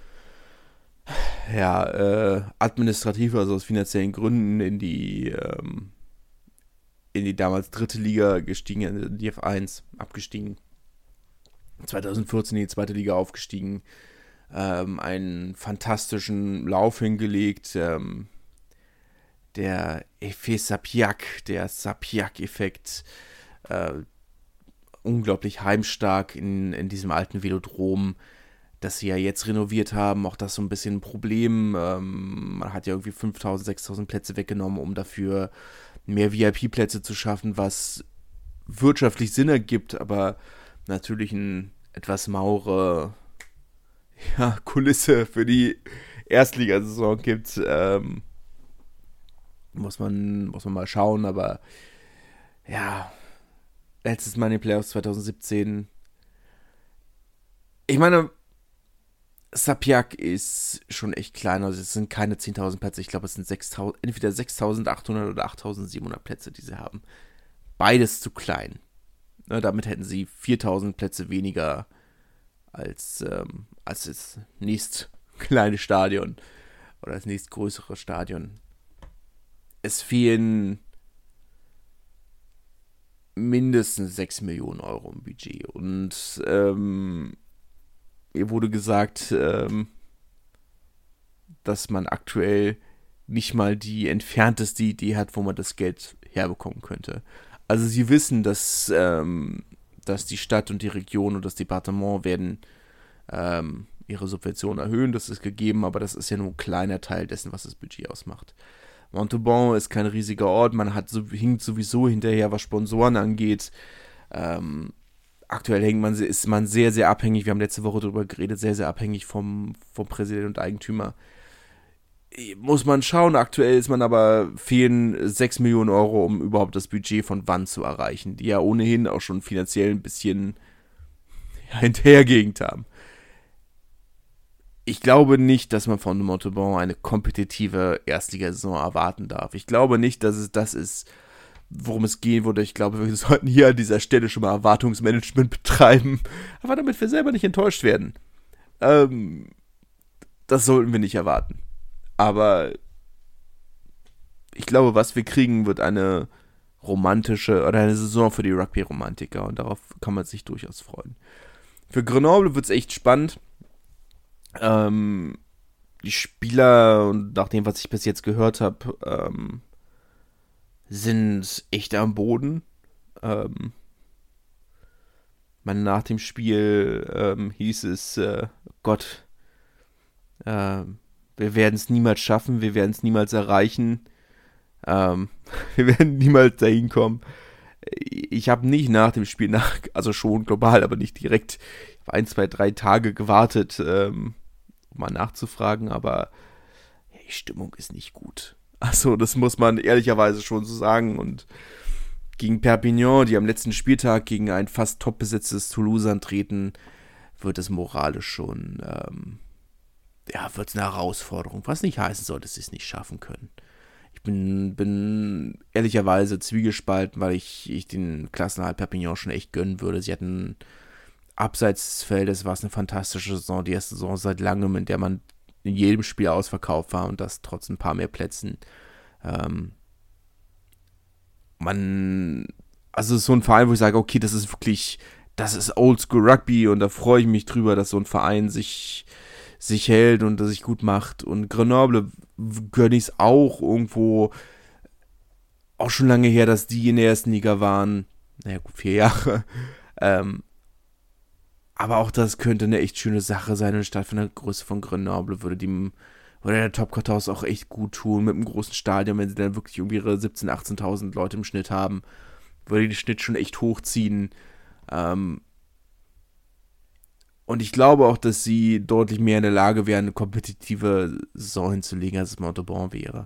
ja, äh, administrativ, also aus finanziellen Gründen in die, ähm, in die damals dritte Liga gestiegen, in die F eins abgestiegen. zwanzig vierzehn in die zweite Liga aufgestiegen, ähm, einen fantastischen Lauf hingelegt, ähm, der Effet Sapiac, der Sapiac-Effekt, äh, unglaublich heimstark in, in diesem alten Velodrom, das sie ja jetzt renoviert haben, auch das so ein bisschen ein Problem. Ähm, man hat ja irgendwie fünftausend, sechstausend Plätze weggenommen, um dafür mehr V I P-Plätze zu schaffen, was wirtschaftlich Sinn ergibt, aber natürlich ein etwas maure, ja, Kulisse für die Erstligasaison gibt. Ähm, muss man, muss man mal schauen, aber ja, letztes Mal in den Playoffs zwanzig siebzehn. Ich meine, Sapiac ist schon echt klein, also es sind keine zehntausend Plätze, ich glaube es sind sechstausend, entweder sechstausendachthundert oder achttausendsiebenhundert Plätze, die sie haben. Beides zu klein. Ne, damit hätten sie viertausend Plätze weniger als, ähm, als das nächst kleine Stadion oder das nächstgrößere Stadion. Es fehlen mindestens sechs Millionen Euro im Budget und ähm, mir wurde gesagt, ähm, dass man aktuell nicht mal die entfernteste Idee hat, wo man das Geld herbekommen könnte. Also sie wissen, dass, ähm, dass die Stadt und die Region und das Departement werden ähm, ihre Subvention erhöhen, das ist gegeben, aber das ist ja nur ein kleiner Teil dessen, was das Budget ausmacht. Montauban ist kein riesiger Ort, man hat so, hinkt sowieso hinterher, was Sponsoren angeht. Ähm, aktuell hängt man, ist man sehr, sehr abhängig, wir haben letzte Woche darüber geredet, sehr, sehr abhängig vom, vom Präsident und Eigentümer. Muss man schauen, aktuell ist man aber, fehlen sechs Millionen Euro, um überhaupt das Budget von Wann zu erreichen, die ja ohnehin auch schon finanziell ein bisschen ja, hinterhergehend haben. Ich glaube nicht, dass man von Montauban eine kompetitive Erstligasaison erwarten darf. Ich glaube nicht, dass es das ist, worum es gehen würde. Ich glaube, wir sollten hier an dieser Stelle schon mal Erwartungsmanagement betreiben, aber damit wir selber nicht enttäuscht werden. Ähm, das sollten wir nicht erwarten. Aber ich glaube, was wir kriegen, wird eine romantische oder eine Saison für die Rugby-Romantiker und darauf kann man sich durchaus freuen. Für Grenoble wird es echt spannend. Ähm, die Spieler, und nach dem, was ich bis jetzt gehört habe, ähm, sind echt am Boden. Ähm, man, nach dem Spiel ähm, hieß es, äh, Gott, äh, wir werden es niemals schaffen, wir werden es niemals erreichen, ähm, wir werden niemals dahin kommen. Ich habe nicht nach dem Spiel, nach, also schon global, aber nicht direkt, ein, zwei, drei Tage gewartet, ähm, um mal nachzufragen, aber die Stimmung ist nicht gut. Also das muss man ehrlicherweise schon so sagen. Und gegen Perpignan, die am letzten Spieltag gegen ein fast top besetztes Toulouse antreten, wird es moralisch schon, ähm, ja, wird es eine Herausforderung, was nicht heißen soll, dass sie es nicht schaffen können. Ich bin, bin ehrlicherweise zwiegespalten, weil ich, ich den Klassenerhalt Perpignan schon echt gönnen würde. Sie hatten abseits des Feldes, war es eine fantastische Saison, die erste Saison seit langem, in der man in jedem Spiel ausverkauft war und das trotz ein paar mehr Plätzen. Ähm, man, also so ein Verein, wo ich sage, okay, das ist wirklich, das ist Oldschool Rugby und da freue ich mich drüber, dass so ein Verein sich, sich hält und das sich gut macht. Und Grenoble gönne ich es auch irgendwo, auch schon lange her, dass die in der ersten Liga waren. Naja, gut, vier Jahre. Ähm, aber auch das könnte eine echt schöne Sache sein. Eine Stadt von der Größe von Grenoble würde dem, würde der Top quatorze auch echt gut tun. Mit einem großen Stadion, wenn sie dann wirklich irgendwie ihre siebzehntausend, achtzehntausend Leute im Schnitt haben, würde den Schnitt schon echt hochziehen. Ähm, und ich glaube auch, dass sie deutlich mehr in der Lage wären, eine kompetitive Saison hinzulegen, als es Montauban wäre.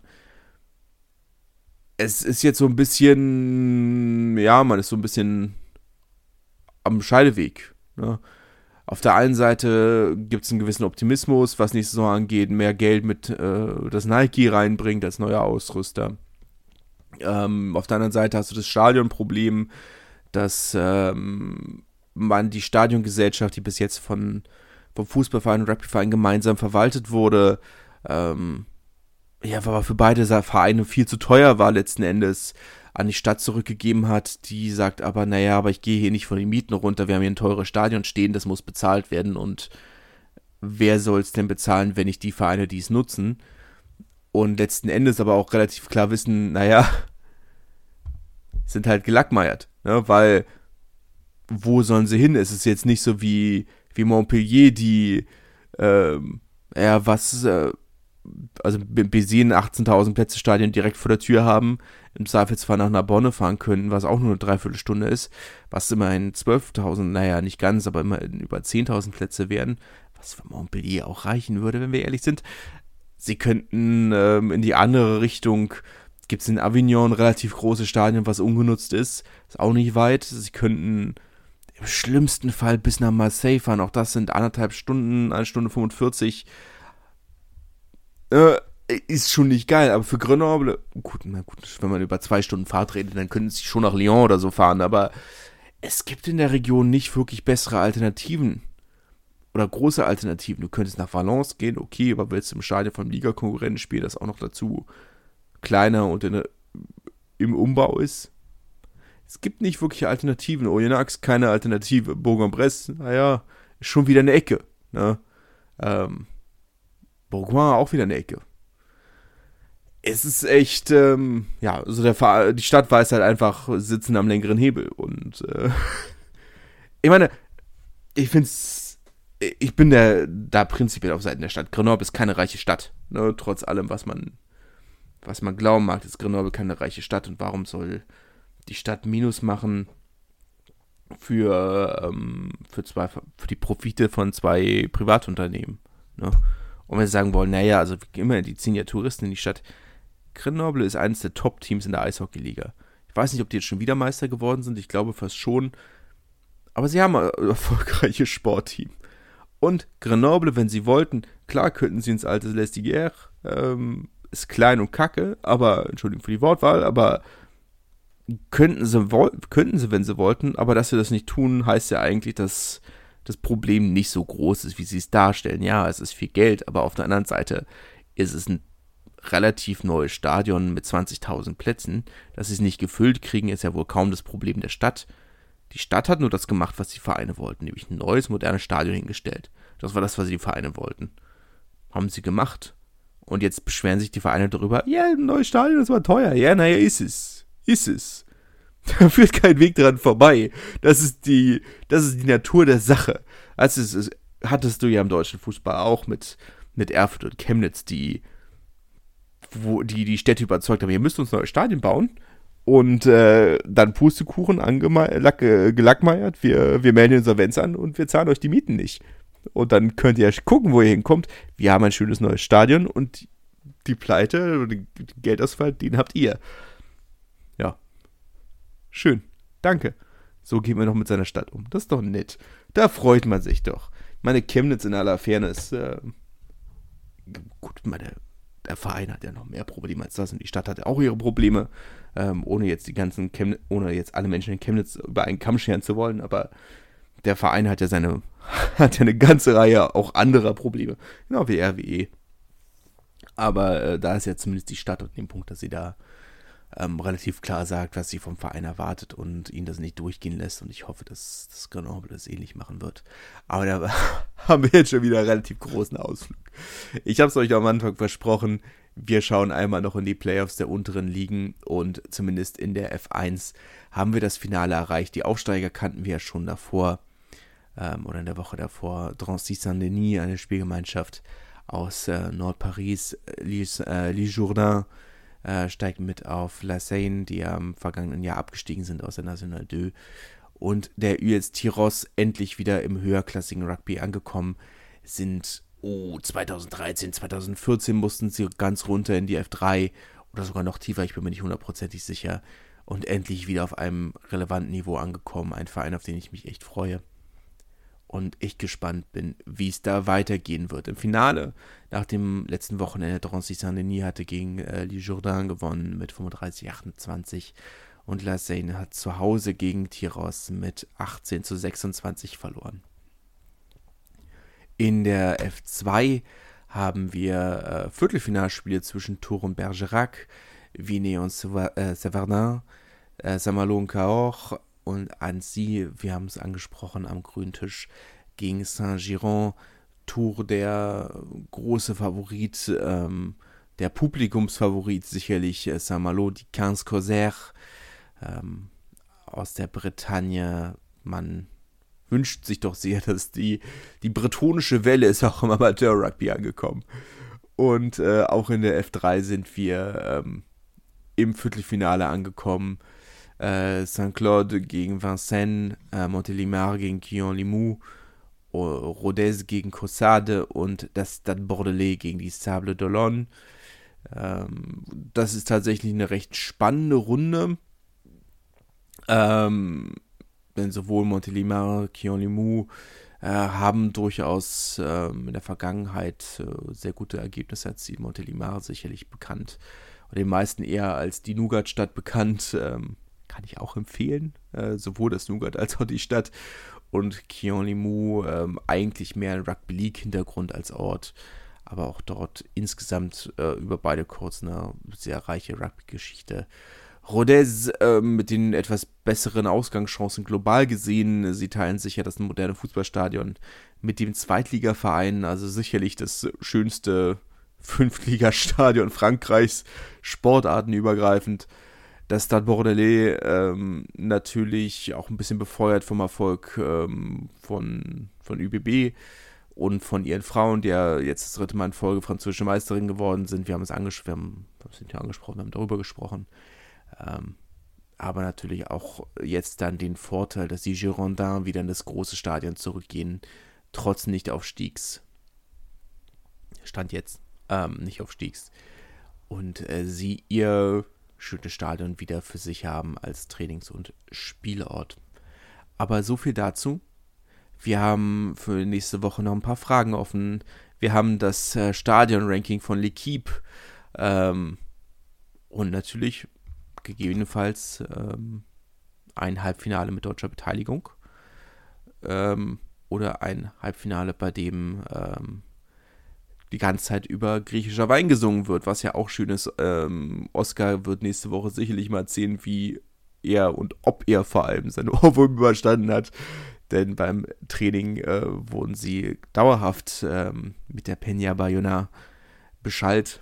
Es ist jetzt so ein bisschen, ja, man ist so ein bisschen am Scheideweg. Ne? Auf der einen Seite gibt es einen gewissen Optimismus, was nächste Saison angeht, mehr Geld mit äh, das Nike reinbringt als neuer Ausrüster. Ähm, auf der anderen Seite hast du das Stadionproblem, dass ähm, man die Stadiongesellschaft, die bis jetzt von vom Fußballverein und Rugbyverein gemeinsam verwaltet wurde, ähm, ja, aber für beide Vereine viel zu teuer war letzten Endes, an die Stadt zurückgegeben hat, die sagt aber, naja, aber ich gehe hier nicht von den Mieten runter, wir haben hier ein teures Stadion stehen, das muss bezahlt werden und wer soll es denn bezahlen, wenn nicht die Vereine, die es nutzen? Und letzten Endes aber auch relativ klar wissen, naja, sind halt gelackmeiert, ne? Weil wo sollen sie hin? Es ist jetzt nicht so wie, wie Montpellier, die ähm, ja, was äh, also Béziers ein achtzehntausend Plätze Stadion direkt vor der Tür haben, im Zweifelsfall nach Narbonne fahren können, was auch nur eine Dreiviertelstunde ist, was immerhin zwölftausend, naja, nicht ganz, aber immerhin über zehntausend Plätze wären, was für Montpellier auch reichen würde, wenn wir ehrlich sind. Sie könnten ähm, in die andere Richtung, gibt es in Avignon ein relativ großes Stadion, was ungenutzt ist, ist auch nicht weit. Sie könnten im schlimmsten Fall bis nach Marseille fahren, auch das sind anderthalb Stunden, eine Stunde fünfundvierzig. Äh, ist schon nicht geil, aber für Grenoble, gut, na gut, wenn man über zwei Stunden Fahrt redet, dann können sie schon nach Lyon oder so fahren, aber es gibt in der Region nicht wirklich bessere Alternativen oder große Alternativen. Du könntest nach Valence gehen, okay, aber willst du im Stadion vom Liga-Konkurrenten spielen, das auch noch dazu kleiner und in, im Umbau ist? Es gibt nicht wirklich Alternativen. Oyonnax, keine Alternative. Bourg-en-Bresse, naja, ist schon wieder eine Ecke, ne? Ähm, Bourgoin auch wieder eine Ecke. Es ist echt, ähm, ja, also der Ver- die Stadt weiß halt einfach, sitzen am längeren Hebel. Und äh, ich meine, ich finde es, ich bin der, da prinzipiell auf Seiten der Stadt. Grenoble ist keine reiche Stadt. Ne? Trotz allem, was man, was man glauben mag, ist Grenoble keine reiche Stadt. Und warum soll die Stadt Minus machen für, ähm, für, zwei, für die Profite von zwei Privatunternehmen? Ne? Und wenn sie sagen wollen, naja, also immer, die ziehen ja Touristen in die Stadt. Grenoble ist eines der Top-Teams in der Eishockey-Liga. Ich weiß nicht, ob die jetzt schon wieder Meister geworden sind, ich glaube fast schon. Aber sie haben ein erfolgreiches Sportteam. Und Grenoble, wenn sie wollten, klar könnten sie ins alte Lestiguerre, ähm, ist klein und kacke, aber, Entschuldigung für die Wortwahl, aber könnten sie, könnten sie, wenn sie wollten, aber dass sie das nicht tun, heißt ja eigentlich, dass das Problem nicht so groß ist, wie sie es darstellen. Ja, es ist viel Geld, aber auf der anderen Seite ist es ein relativ neues Stadion mit zwanzigtausend Plätzen. Dass sie es nicht gefüllt kriegen, ist ja wohl kaum das Problem der Stadt. Die Stadt hat nur das gemacht, was die Vereine wollten, nämlich ein neues, modernes Stadion hingestellt. Das war das, was die Vereine wollten. Haben sie gemacht. Und jetzt beschweren sich die Vereine darüber, ja, ein neues Stadion, das war teuer. Ja, naja, ist es. Ist es. Da führt kein Weg dran vorbei. Das ist die, das ist die Natur der Sache. Also es, es hattest du ja im deutschen Fußball auch mit, mit Erfurt und Chemnitz, die, wo die, die Städte überzeugt haben, ihr müsst uns neue Stadien bauen. Und äh, dann Pustekuchen angeme- lack, äh, gelackmeiert, wir, wir melden Insolvenz an und wir zahlen euch die Mieten nicht. Und dann könnt ihr gucken, wo ihr hinkommt. Wir haben ein schönes neues Stadion und die Pleite und den Geldausfall, den habt ihr. Ja. Schön. Danke. So geht man doch mit seiner Stadt um. Das ist doch nett. Da freut man sich doch. Meine Chemnitz in aller Fairness. Äh, gut, meine, der Verein hat ja noch mehr Probleme als das und die Stadt hat ja auch ihre Probleme. Ähm, ohne jetzt die ganzen Chemnitz, ohne jetzt alle Menschen in Chemnitz über einen Kamm scheren zu wollen, aber der Verein hat ja seine, hat ja eine ganze Reihe auch anderer Probleme. Genau wie R W E. Aber äh, da ist ja zumindest die Stadt an dem Punkt, dass sie da ähm, relativ klar sagt, was sie vom Verein erwartet und ihn das nicht durchgehen lässt. Und ich hoffe, dass, dass Grenoble das ähnlich machen wird. Aber da haben wir jetzt schon wieder einen relativ großen Ausflug. Ich habe es euch am Anfang versprochen, wir schauen einmal noch in die Playoffs der unteren Ligen und zumindest in der F eins haben wir das Finale erreicht. Die Aufsteiger kannten wir ja schon davor ähm, oder in der Woche davor. Drancy Saint-Denis, eine Spielgemeinschaft aus äh, Nord-Paris. Les, äh, Les Jourdains äh, steigt mit auf La Seine, die ja im vergangenen Jahr abgestiegen sind aus der National zwei. Und der U S Tyros endlich wieder im höherklassigen Rugby angekommen sind. Oh, zweitausenddreizehn, zweitausendvierzehn mussten sie ganz runter in die F drei oder sogar noch tiefer, ich bin mir nicht hundertprozentig sicher. Und endlich wieder auf einem relevanten Niveau angekommen. Ein Verein, auf den ich mich echt freue. Und echt gespannt bin, wie es da weitergehen wird. Im Finale, nach dem letzten Wochenende, Drancy Saint-Denis hatte gegen äh, Les Jourdains gewonnen mit fünfunddreißig achtundzwanzig. Und La Seine hat zu Hause gegen Tyros mit achtzehn zu sechsundzwanzig verloren. In der F zwei haben wir äh, Viertelfinalspiele zwischen Tours und Bergerac, Vinay und Savardin, äh, Saint-Malo und Cahors und Annecy, wir haben es angesprochen, am grünen Tisch gegen Saint-Girons. Tours der große Favorit, ähm, der Publikumsfavorit sicherlich, äh, Saint-Malo, die quinze Corsaires ähm, aus der Bretagne. Man wünscht sich doch sehr, dass die, die bretonische Welle ist auch im Amateur-Rugby angekommen. Und äh, auch in der F drei sind wir ähm, im Viertelfinale angekommen. Äh, Saint-Claude gegen Vincennes, äh, Montélimar gegen Quillon-Limoux, Rodez gegen Caussade und das Stade Bordelais gegen die Sables d'Olonne. Ähm, das ist tatsächlich eine recht spannende Runde. Ähm, denn sowohl Montélimar, Quillon-Limoux äh, haben durchaus ähm, in der Vergangenheit äh, sehr gute Ergebnisse erzielt. Montélimar sicherlich bekannt, oder den meisten eher als die Nougat-Stadt bekannt, ähm, kann ich auch empfehlen, äh, sowohl das Nougat als auch die Stadt. Und Quillon-Limoux ähm, eigentlich mehr ein Rugby-League-Hintergrund als Ort, aber auch dort insgesamt äh, über beide kurz eine sehr reiche Rugby-Geschichte. Rodez äh, mit den etwas besseren Ausgangschancen global gesehen. Sie teilen sich ja das moderne Fußballstadion mit dem Zweitligaverein, also sicherlich das schönste Fünftligastadion Frankreichs, sportartenübergreifend. Das Stade Bordelais ähm, natürlich auch ein bisschen befeuert vom Erfolg ähm, von, von Ü B B und von ihren Frauen, die ja jetzt das dritte Mal in Folge französische Meisterin geworden sind. Wir haben es anges- wir haben, wir sind ja angesprochen, wir haben darüber gesprochen. Ähm, aber natürlich auch jetzt dann den Vorteil, dass die Girondins wieder in das große Stadion zurückgehen, trotz Nicht-Aufstiegs. Stand jetzt, ähm, Nicht-Aufstiegs. Und äh, sie ihr schönes Stadion wieder für sich haben als Trainings- und Spielort. Aber so viel dazu. Wir haben für nächste Woche noch ein paar Fragen offen. Wir haben das äh, Stadion-Ranking von L'Équipe ähm, und natürlich gegebenenfalls ähm, ein Halbfinale mit deutscher Beteiligung ähm, oder ein Halbfinale, bei dem ähm, die ganze Zeit über griechischer Wein gesungen wird, was ja auch schön ist. Ähm, Oscar wird nächste Woche sicherlich mal erzählen, wie er und ob er vor allem seine Ohrwurm überstanden hat, denn beim Training äh, wurden sie dauerhaft ähm, mit der Peña Bayona beschallt.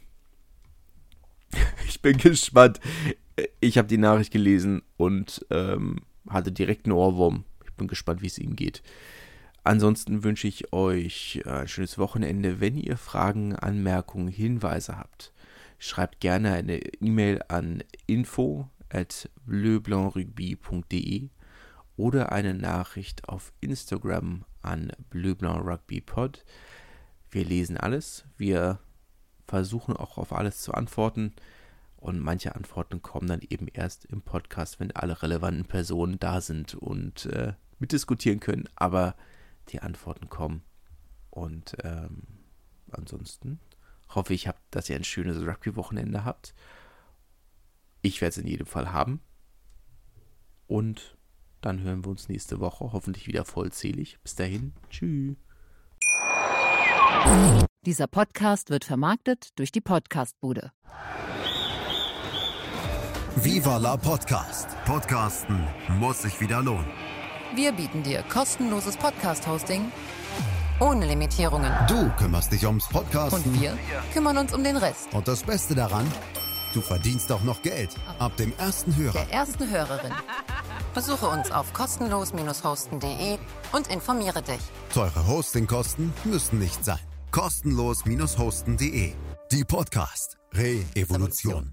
Ich bin gespannt. Ich habe die Nachricht gelesen und ähm, hatte direkt einen Ohrwurm. Ich bin gespannt, wie es ihm geht. Ansonsten wünsche ich euch ein schönes Wochenende. Wenn ihr Fragen, Anmerkungen, Hinweise habt, schreibt gerne eine E-Mail an info at bleublanc-rugby punkt de oder eine Nachricht auf Instagram an bleublanc-rugby-pod. Wir lesen alles. Wir versuchen auch auf alles zu antworten. Und manche Antworten kommen dann eben erst im Podcast, wenn alle relevanten Personen da sind und äh, mitdiskutieren können. Aber die Antworten kommen. Und ähm, ansonsten hoffe ich, dass ihr ein schönes Rugby-Wochenende habt. Ich werde es in jedem Fall haben. Und dann hören wir uns nächste Woche, hoffentlich wieder vollzählig. Bis dahin, tschüss. Dieser Podcast wird vermarktet durch die Podcast-Bude. Viva la Podcast. Podcasten muss sich wieder lohnen. Wir bieten dir kostenloses Podcast-Hosting ohne Limitierungen. Du kümmerst dich ums Podcasten. Und wir kümmern uns um den Rest. Und das Beste daran, du verdienst auch noch Geld. Ab dem ersten Hörer. Der ersten Hörerin. Besuche uns auf kostenlos hosten punkt de und informiere dich. Teure Hostingkosten müssen nicht sein. kostenlos hosten punkt de. Die Podcast Re-Evolution.